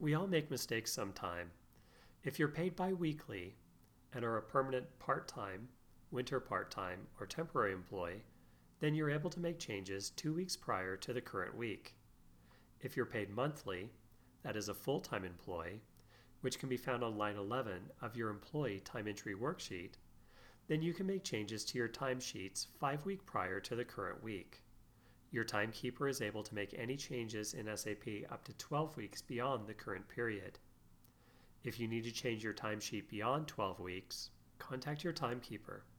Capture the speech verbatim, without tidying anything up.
We all make mistakes sometime. If you're paid bi-weekly and are a permanent part-time, winter part-time, or temporary employee, then you're able to make changes two weeks prior to the current week. If you're paid monthly, that is a full-time employee, which can be found on line eleven of your employee time entry worksheet, then you can make changes to your timesheets five weeks prior to the current week. Your timekeeper is able to make any changes in S A P up to twelve weeks beyond the current period. If you need to change your timesheet beyond twelve weeks, contact your timekeeper.